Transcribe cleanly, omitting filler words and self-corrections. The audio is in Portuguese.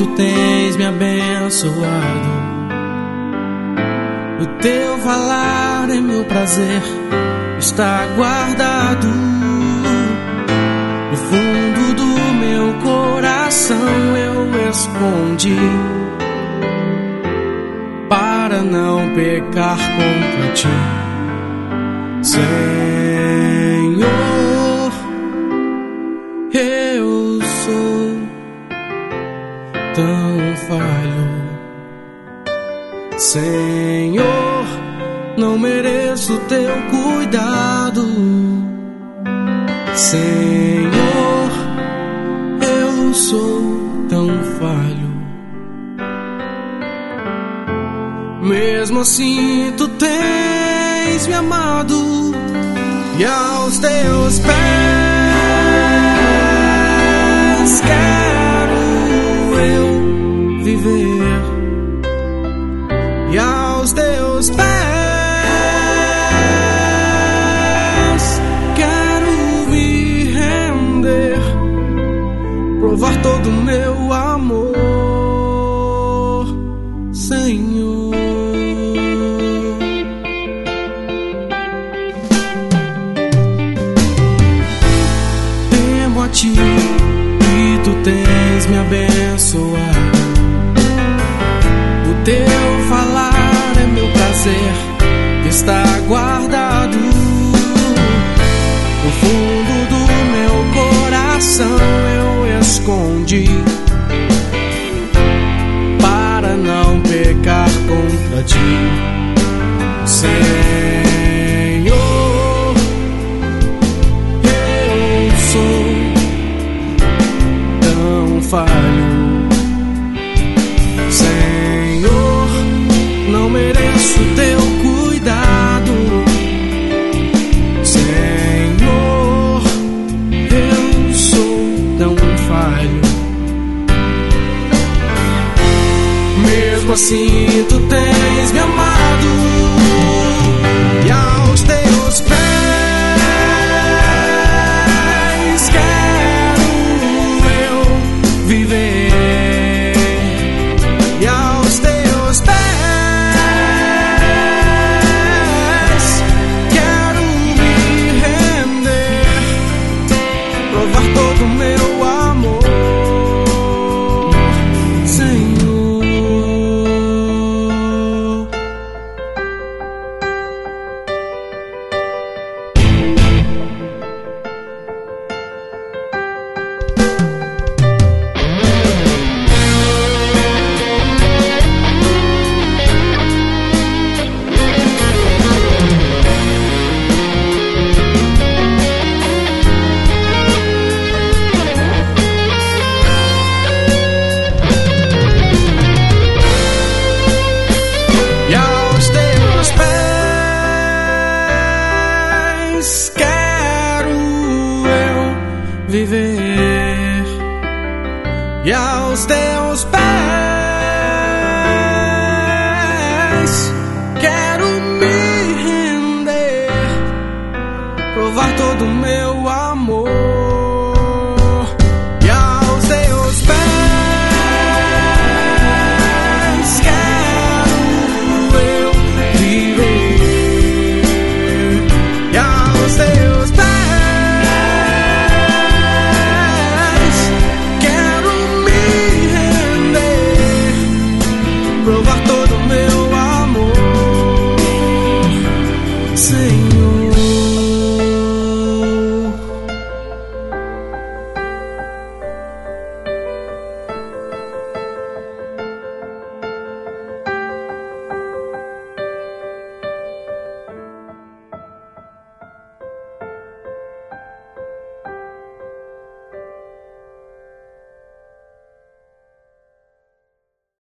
tu tens me abençoado. O teu falar é meu prazer, está guardado no fundo do meu coração. Eu escondi para não pecar contra ti, Senhor. Eu sou tão falho, Senhor, não mereço teu cuidado. Senhor, eu sou tão falho. Mesmo assim tu tens me amado, e aos teus pés quero eu viver, e aos teus pés quero me render, provar todo o meu amor, Senhor. Temo a ti e tu tens me abençoado. O teu falar é meu prazer, está guardado no fundo do meu coração. Eu escondi para não pecar contra ti, Senhor. Eu sou tão falho, Senhor, não mereço teu cuidado. Senhor, eu sou tão falho. Mesmo assim tu tens me amado, e aos teus pés quero eu viver, e aos teus pés quero me render, provar todo o meu amor, Senhor. Viver, e aos teus pés quero me render, provar todo o meu